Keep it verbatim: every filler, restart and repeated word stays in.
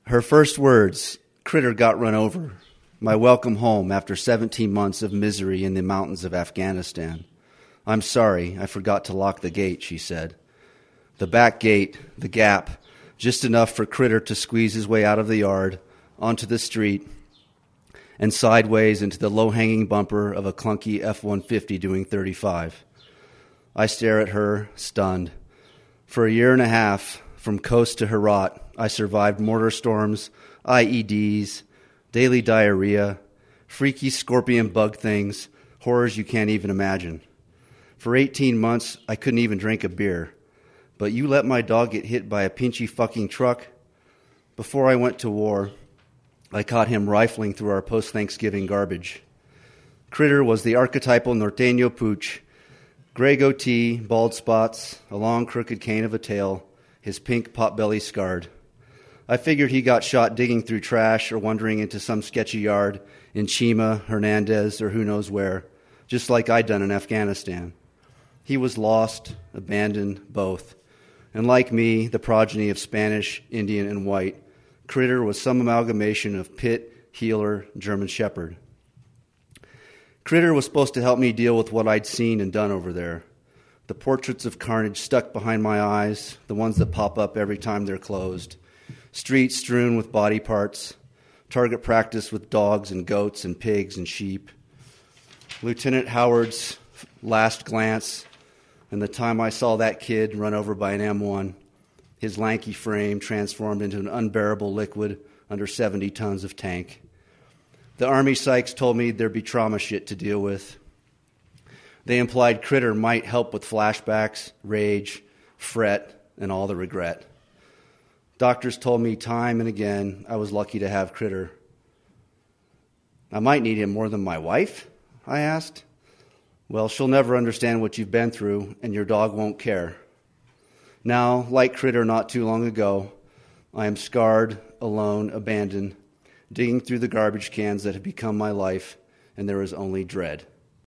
Her first words, Critter got run over. My welcome home after seventeen months of misery in the mountains of Afghanistan. I'm sorry, I forgot to lock the gate, she said. The back gate, the gap, just enough for Critter to squeeze his way out of the yard, onto the street, and sideways into the low-hanging bumper of a clunky F one fifty doing thirty-five. I stare at her, stunned. For a year and a half, from coast to Herat, I survived mortar storms, I E Ds, daily diarrhea, freaky scorpion bug things, horrors you can't even imagine. For eighteen months, I couldn't even drink a beer. But you let my dog get hit by a pinchy fucking truck? Before I went to war, I caught him rifling through our post-Thanksgiving garbage. Critter was the archetypal norteño pooch, gray goatee, bald spots, a long crooked cane of a tail, his pink potbelly scarred. I figured he got shot digging through trash or wandering into some sketchy yard in Chima, Hernandez, or who knows where, just like I'd done in Afghanistan. He was lost, abandoned, both. And like me, the progeny of Spanish, Indian, and white, Critter was some amalgamation of pit, healer, German shepherd. Critter was supposed to help me deal with what I'd seen and done over there. The portraits of carnage stuck behind my eyes, the ones that pop up every time they're closed. Streets strewn with body parts, target practice with dogs and goats and pigs and sheep. Lieutenant Howard's last glance, and the time I saw that kid run over by an M one, his lanky frame transformed into an unbearable liquid under seventy tons of tank. The Army psychs told me there'd be trauma shit to deal with. They implied Critter might help with flashbacks, rage, fret, and all the regret. Doctors told me time and again I was lucky to have Critter. I might need him more than my wife, I asked. Well, she'll never understand what you've been through, and your dog won't care. Now, like Critter not too long ago, I am scarred, alone, abandoned, digging through the garbage cans that have become my life, and there is only dread.